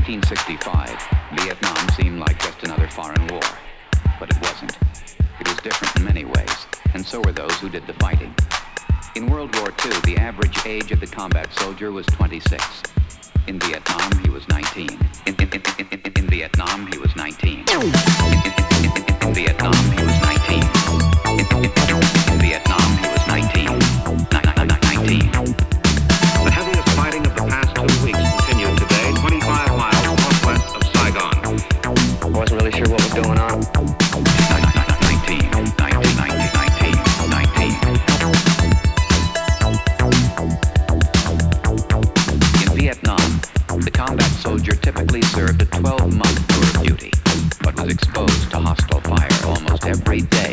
1965, Vietnam seemed like just another foreign war. But it wasn't. It was different in many ways, and so were those who did the fighting. In World War II, the average age of the combat soldier was 26. In Vietnam, he was 19. In Vietnam, he was 19. In Vietnam, he was 19. In Vietnam, he was 19. 19. The heaviest fighting of the past 2 weeks continued today, 25 miles northwest of Saigon. I wasn't really sure what was going on. 19. In Vietnam, the combat soldier typically served a 12-month tour of duty, but was exposed to hostile fire almost every day.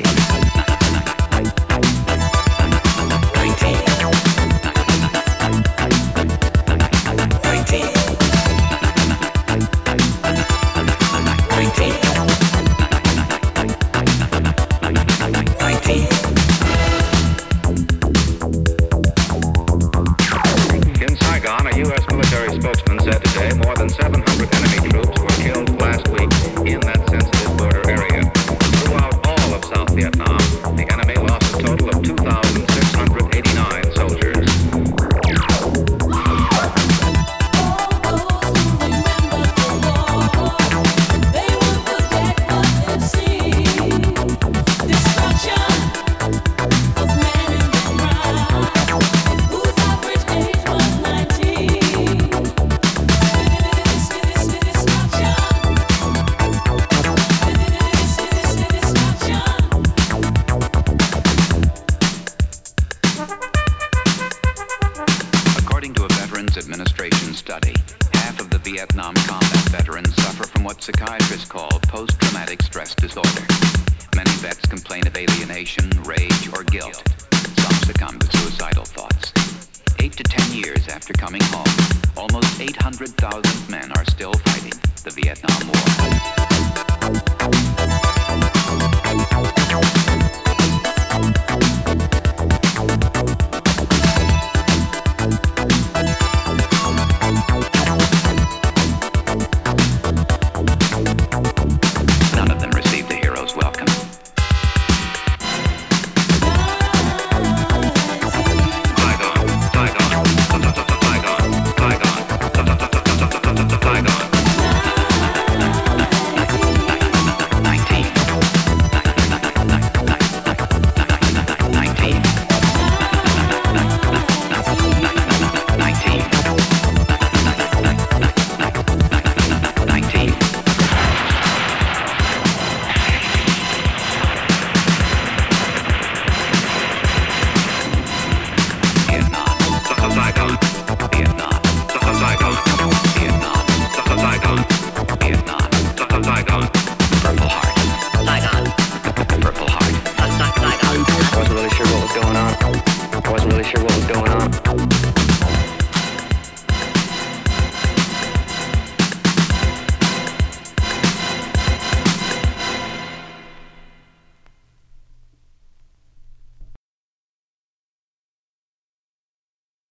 19. In Saigon, a U.S. military spokesman said today more than 700 enemy troops were killed last week in that sensitive border area. Throughout all of South Vietnam, the enemy lost a total of 2,689 soldiers. According to a Veterans Administration study, half of the Vietnam combat veterans suffer from what psychiatrists call post-traumatic stress disorder. Many vets complain of alienation, rage, or guilt. Some succumb to suicidal thoughts. 8 to 10 years after coming home, almost 800,000 men are still fighting the Vietnam None of them received the hero's welcome. Vietnam.